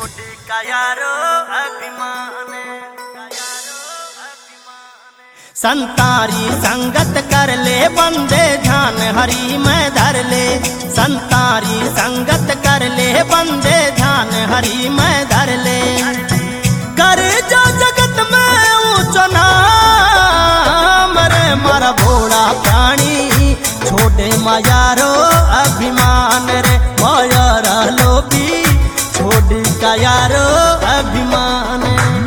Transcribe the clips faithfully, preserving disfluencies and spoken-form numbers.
छोटी का यारो अभिमान। संतारी संगत कर ले बंदे ध्यान हरि में धर ले। संतारी संगत कर ले बंदे ध्यान हरि में धर ले। कर जो जगत में ऊंचो नाम रे मारा भोला प्राणी। छोटे मायारो अभिमान रे मायारा लोभी। छोटी का यारो अभिमान।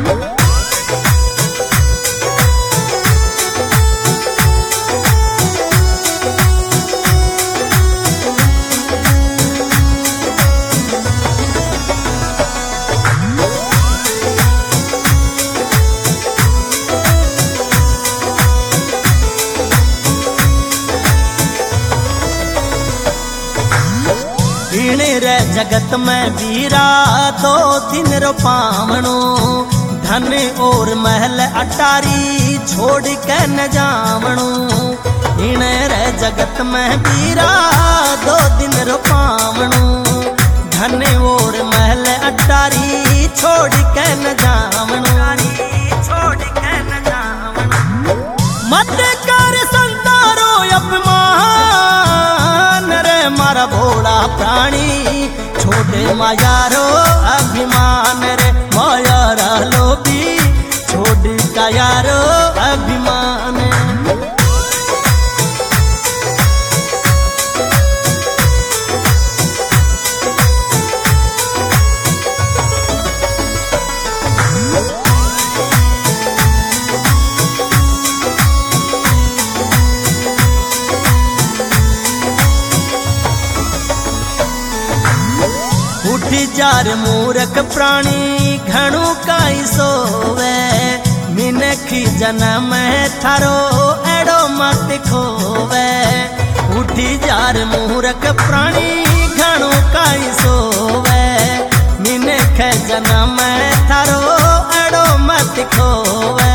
रे जगत में वीरा दो दिन रो पावणो। धन और महल अटारी छोड़ के न जावणो। इने रे जगत में वीरा दो दिन रो पावणो। धन और महल अटारी छोड़ के न जावणो। छोड़ के न जावणो। मत कर संतारो अपमान रे मारा भोला प्राणी। छोटे मायारो अभिमान रे मायारा लोभी। छोटी का यारो अभिमान। उठी जार मूर्ख प्राणी घणु काई सोवे। मिनखी जन्म थारो एड़ो मत खोवे। उठी जार मूर्ख प्राणी घणु काई सोवे। मिनख जन्म थारो एड़ो मत खोवे।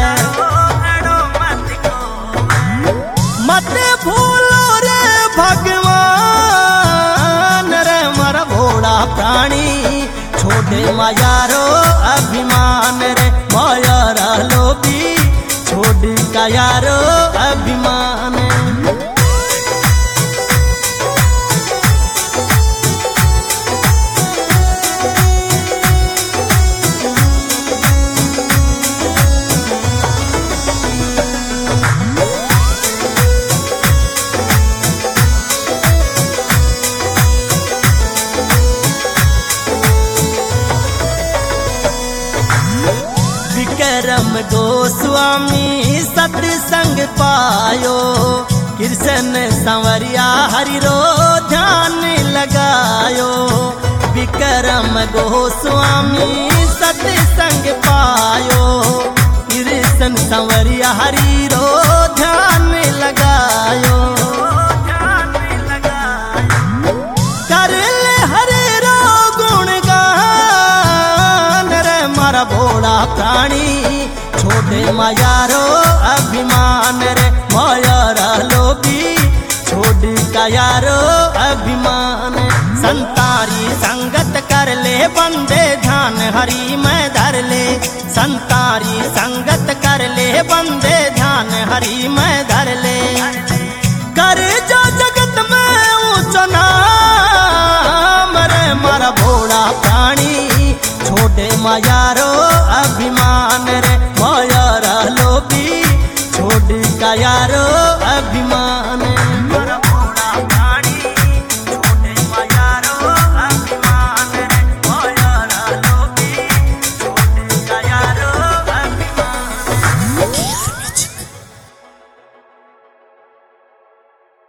मत भूलो रे भगवान रे मारा भोला प्राणी। छोटे मायारो अभिमान रे मायारा लोभी। छोटी का यारो अभिमान। विक्रम गोस्वामी सत्संग पायो। कृष्ण संवरिया हरि रो ध्यान लगायो। विक्रम गोस्वामी सत्संग पायो। कृष्ण संवरिया हरि रो ध्यान लगायो। कर ले हरि रो गुणगान रे मारा भोला प्राणी। छोटे मायारो अभिमान रे मायारा लोभी। छोटी का यारो अभिमान। संतारी संगत कर ले बंदे ध्यान हरि में धर ले। संतारी संगत कर ले बंदे ध्यान हरि में धर ले।